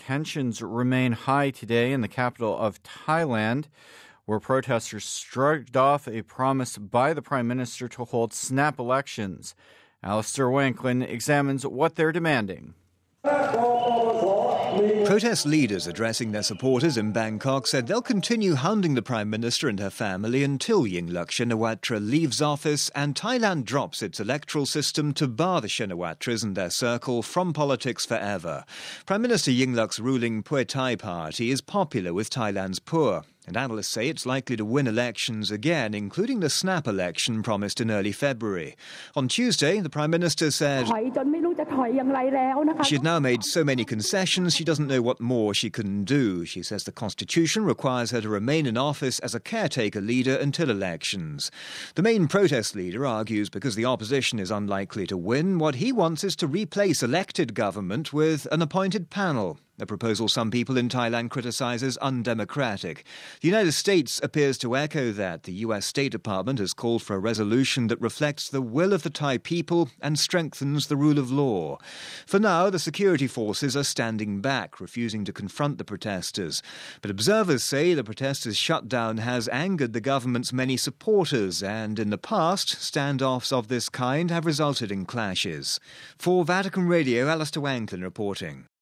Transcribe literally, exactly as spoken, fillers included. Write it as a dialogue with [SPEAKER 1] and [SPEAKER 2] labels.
[SPEAKER 1] tensions remain high today in the capital of Thailand, where protesters shrugged off a promise by the Prime Minister to hold snap elections. Alistair Wanklin examines what they're demanding.
[SPEAKER 2] Protest leaders addressing their supporters in Bangkok said they'll continue hounding the Prime Minister and her family until Yingluck Shinawatra leaves office and Thailand drops its electoral system to bar the Shinawatras and their circle from politics forever. Prime Minister Yingluck's ruling Pheu Thai party is popular with Thailand's poor, and analysts say it's likely to win elections again, including the snap election promised in early February. On Tuesday, the Prime Minister said she had now made so many concessions she doesn't know what more she can do. She says the Constitution requires her to remain in office as a caretaker leader until elections. The main protest leader argues because the opposition is unlikely to win, what he wants is to replace elected government with an appointed panel, a proposal some people in Thailand criticise as undemocratic. The United States appears to echo that. The U S State Department has called for a resolution that reflects the will of the Thai people and strengthens the rule of law. For now, the security forces are standing back, refusing to confront the protesters. But observers say the protesters' shutdown has angered the government's many supporters, and in the past, standoffs of this kind have resulted in clashes. For Vatican Radio, Alistair Wanklin reporting.